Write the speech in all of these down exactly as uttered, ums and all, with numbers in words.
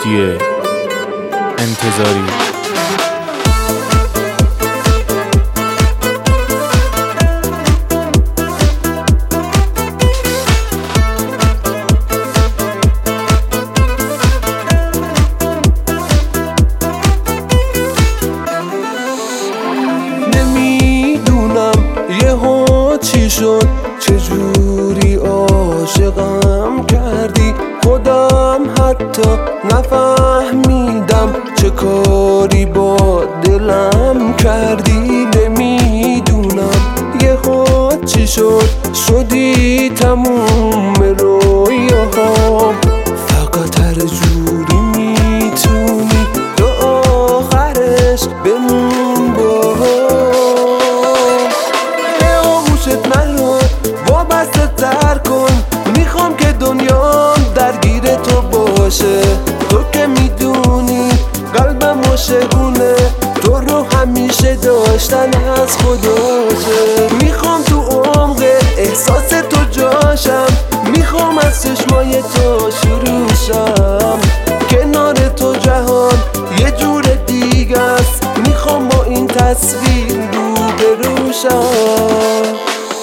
مهدی انتظاری. چی شد چجوری عاشقم کردی؟ خودم حتی نفهمیدم چه کاری با دلم کردی. نمیدونم یهو چی شد شدی تموم رویاهام. فقط هر جوری میتونی تا آخرش بمون با وابسته تر کن. میخوام که دنیام درگیر تو باشه. تو که میدونی قلبم عاشقونه تو رو همیشه داشتن از خداشه. میخوام تو عمق احساس تو جاشم. میخوام از چشمای تو شروع شم. کنار تو جهان یه جور دیگه است. میخوام با این تصویر روبرو شم.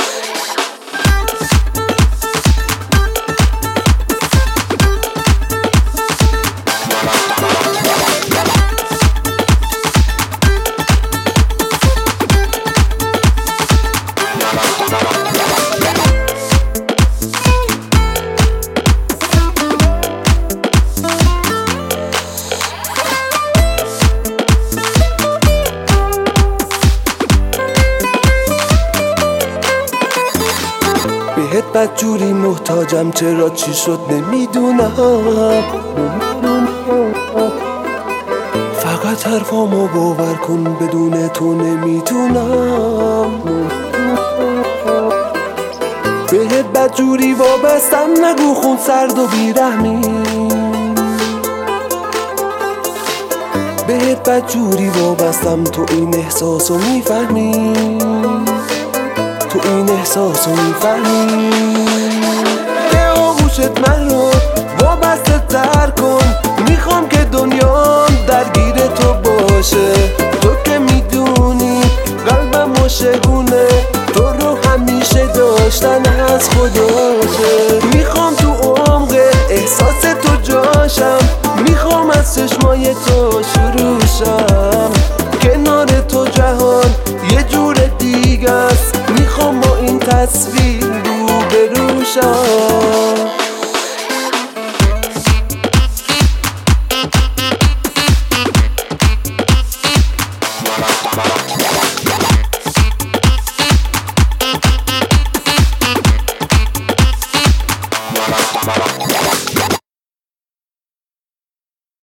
بهت بدجوری محتاجم. چرا چی شد نمیدونم. فقط حرفامو باور کن بدون تو نمیتونم. بهت بدجوری وابستم. نگو خون سرد و بیرحمی. بهت بدجوری وابستم. تو این احساسو میفهمی. تو این احساسو میفهمی. به آغوشت من رو وابسته تر کن. میخوام که دنیام درگیر تو باشه. تو که میدونی قلبم عاشقونه تو رو همیشه داشتن از خداشه. میخوام تو عمق احساس تو جاشم. میخوام از چشمای تو شروع شم. کنار تو جهان یه جور دیگه است. میخوام با این تصویر روبرو شم.